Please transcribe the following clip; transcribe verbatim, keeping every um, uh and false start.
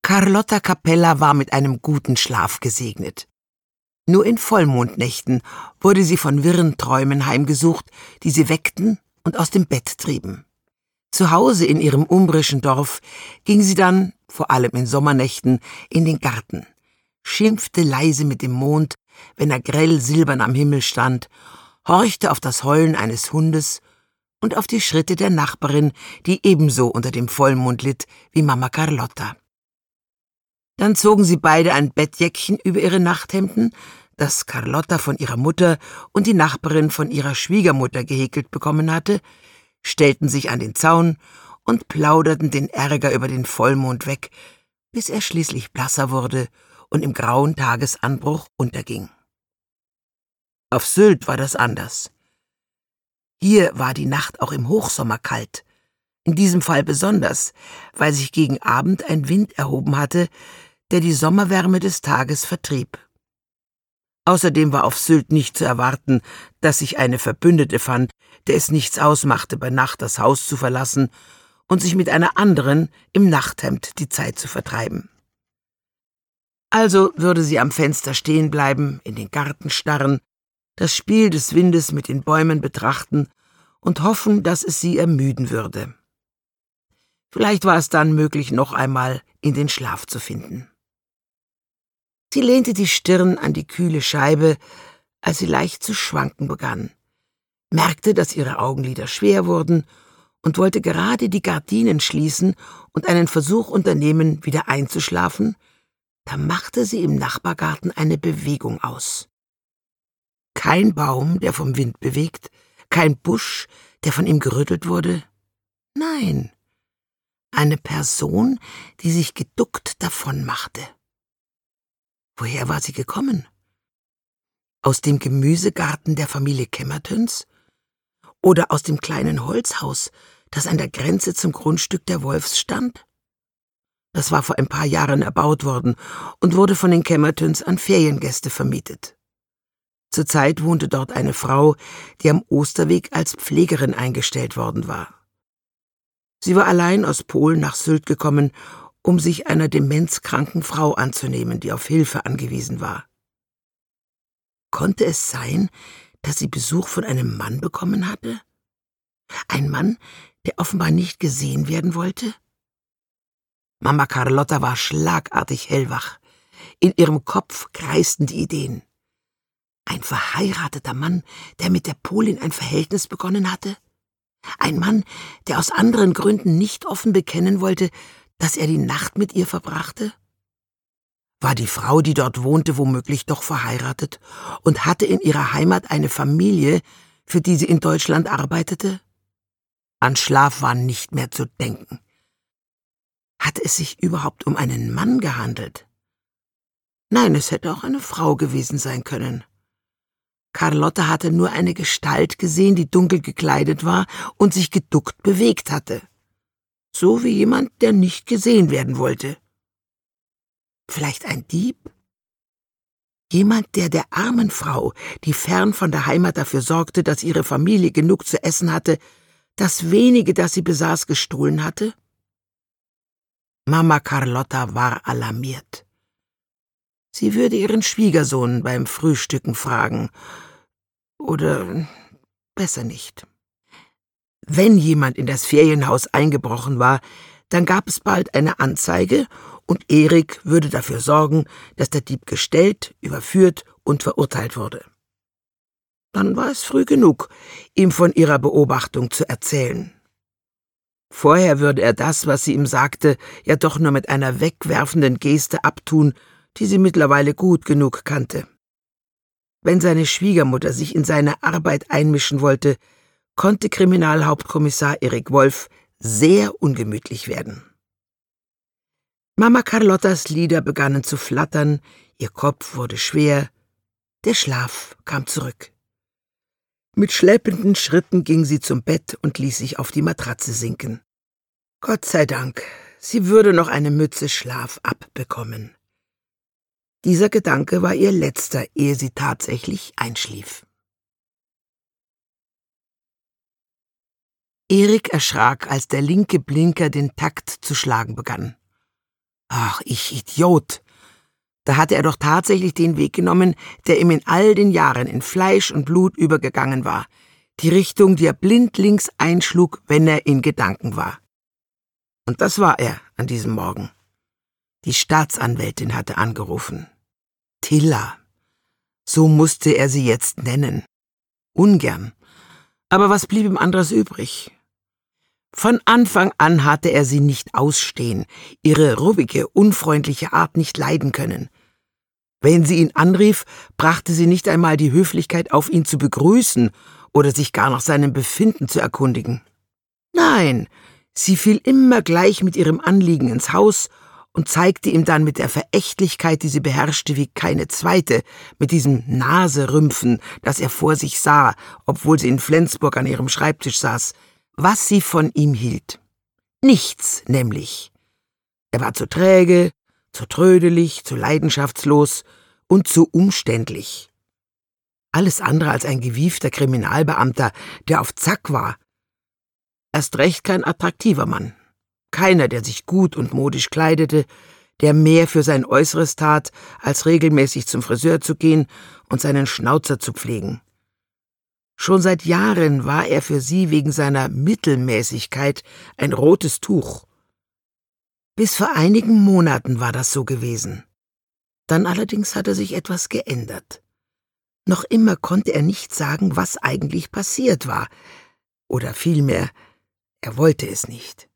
Carlotta Capella war mit einem guten Schlaf gesegnet. Nur in Vollmondnächten wurde sie von wirren Träumen heimgesucht, die sie weckten und aus dem Bett trieben. Zu Hause in ihrem umbrischen Dorf ging sie dann, vor allem in Sommernächten, in den Garten, schimpfte leise mit dem Mond, wenn er grell silbern am Himmel stand, horchte auf das Heulen eines Hundes und auf die Schritte der Nachbarin, die ebenso unter dem Vollmond litt wie Mama Carlotta. Dann zogen sie beide ein Bettjäckchen über ihre Nachthemden, das Carlotta von ihrer Mutter und die Nachbarin von ihrer Schwiegermutter gehäkelt bekommen hatte, stellten sich an den Zaun und plauderten den Ärger über den Vollmond weg, bis er schließlich blasser wurde und im grauen Tagesanbruch unterging. Auf Sylt war das anders. Hier war die Nacht auch im Hochsommer kalt, in diesem Fall besonders, weil sich gegen Abend ein Wind erhoben hatte, der die Sommerwärme des Tages vertrieb. Außerdem war auf Sylt nicht zu erwarten, dass sich eine Verbündete fand, der es nichts ausmachte, bei Nacht das Haus zu verlassen und sich mit einer anderen im Nachthemd die Zeit zu vertreiben. Also würde sie am Fenster stehen bleiben, in den Garten starren, das Spiel des Windes mit den Bäumen betrachten und hoffen, dass es sie ermüden würde. Vielleicht war es dann möglich, noch einmal in den Schlaf zu finden. Sie lehnte die Stirn an die kühle Scheibe, als sie leicht zu schwanken begann, merkte, dass ihre Augenlider schwer wurden und wollte gerade die Gardinen schließen und einen Versuch unternehmen, wieder einzuschlafen, da machte sie im Nachbargarten eine Bewegung aus. Kein Baum, der vom Wind bewegt, kein Busch, der von ihm gerüttelt wurde. Nein, eine Person, die sich geduckt davonmachte. Woher war sie gekommen? Aus dem Gemüsegarten der Familie Kemmertons? Oder aus dem kleinen Holzhaus, das an der Grenze zum Grundstück der Wolfs stand? Das war vor ein paar Jahren erbaut worden und wurde von den Kemmertons an Feriengäste vermietet. Zurzeit wohnte dort eine Frau, die am Osterweg als Pflegerin eingestellt worden war. Sie war allein aus Polen nach Sylt gekommen, um sich einer demenzkranken Frau anzunehmen, die auf Hilfe angewiesen war. Konnte es sein, dass sie Besuch von einem Mann bekommen hatte? Ein Mann, der offenbar nicht gesehen werden wollte? Mama Carlotta war schlagartig hellwach. In ihrem Kopf kreisten die Ideen. Ein verheirateter Mann, der mit der Polin ein Verhältnis begonnen hatte? Ein Mann, der aus anderen Gründen nicht offen bekennen wollte, dass er die Nacht mit ihr verbrachte? War die Frau, die dort wohnte, womöglich doch verheiratet und hatte in ihrer Heimat eine Familie, für die sie in Deutschland arbeitete? An Schlaf war nicht mehr zu denken. Hatte es sich überhaupt um einen Mann gehandelt? Nein, es hätte auch eine Frau gewesen sein können. Carlotta hatte nur eine Gestalt gesehen, die dunkel gekleidet war und sich geduckt bewegt hatte. So wie jemand, der nicht gesehen werden wollte. Vielleicht ein Dieb? Jemand, der der armen Frau, die fern von der Heimat dafür sorgte, dass ihre Familie genug zu essen hatte, das wenige, das sie besaß, gestohlen hatte? Mama Carlotta war alarmiert. Sie würde ihren Schwiegersohn beim Frühstücken fragen. Oder besser nicht. Wenn jemand in das Ferienhaus eingebrochen war, dann gab es bald eine Anzeige und Erik würde dafür sorgen, dass der Dieb gestellt, überführt und verurteilt wurde. Dann war es früh genug, ihm von ihrer Beobachtung zu erzählen. Vorher würde er das, was sie ihm sagte, ja doch nur mit einer wegwerfenden Geste abtun, die sie mittlerweile gut genug kannte. Wenn seine Schwiegermutter sich in seine Arbeit einmischen wollte, konnte Kriminalhauptkommissar Erik Wolf sehr ungemütlich werden. Mama Carlottas Lider begannen zu flattern, ihr Kopf wurde schwer, der Schlaf kam zurück. Mit schleppenden Schritten ging sie zum Bett und ließ sich auf die Matratze sinken. Gott sei Dank, sie würde noch eine Mütze Schlaf abbekommen. Dieser Gedanke war ihr letzter, ehe sie tatsächlich einschlief. Erik erschrak, als der linke Blinker den Takt zu schlagen begann. Ach, ich Idiot! Da hatte er doch tatsächlich den Weg genommen, der ihm in all den Jahren in Fleisch und Blut übergegangen war. Die Richtung, die er blindlings einschlug, wenn er in Gedanken war. Und das war er an diesem Morgen. Die Staatsanwältin hatte angerufen. Tilla. So musste er sie jetzt nennen. Ungern. Aber was blieb ihm anderes übrig? Von Anfang an hatte er sie nicht ausstehen, ihre ruppige, unfreundliche Art nicht leiden können. Wenn sie ihn anrief, brachte sie nicht einmal die Höflichkeit auf, ihn zu begrüßen oder sich gar nach seinem Befinden zu erkundigen. Nein, sie fiel immer gleich mit ihrem Anliegen ins Haus und zeigte ihm dann mit der Verächtlichkeit, die sie beherrschte wie keine zweite, mit diesem Naserümpfen, das er vor sich sah, obwohl sie in Flensburg an ihrem Schreibtisch saß, was sie von ihm hielt. Nichts, nämlich. Er war zu träge, zu trödelig, zu leidenschaftslos und zu umständlich. Alles andere als ein gewiefter Kriminalbeamter, der auf Zack war. Erst recht kein attraktiver Mann. Keiner, der sich gut und modisch kleidete, der mehr für sein Äußeres tat, als regelmäßig zum Friseur zu gehen und seinen Schnauzer zu pflegen. Schon seit Jahren war er für sie wegen seiner Mittelmäßigkeit ein rotes Tuch. Bis vor einigen Monaten war das so gewesen. Dann allerdings hatte sich etwas geändert. Noch immer konnte er nicht sagen, was eigentlich passiert war. Oder vielmehr, er wollte es nicht.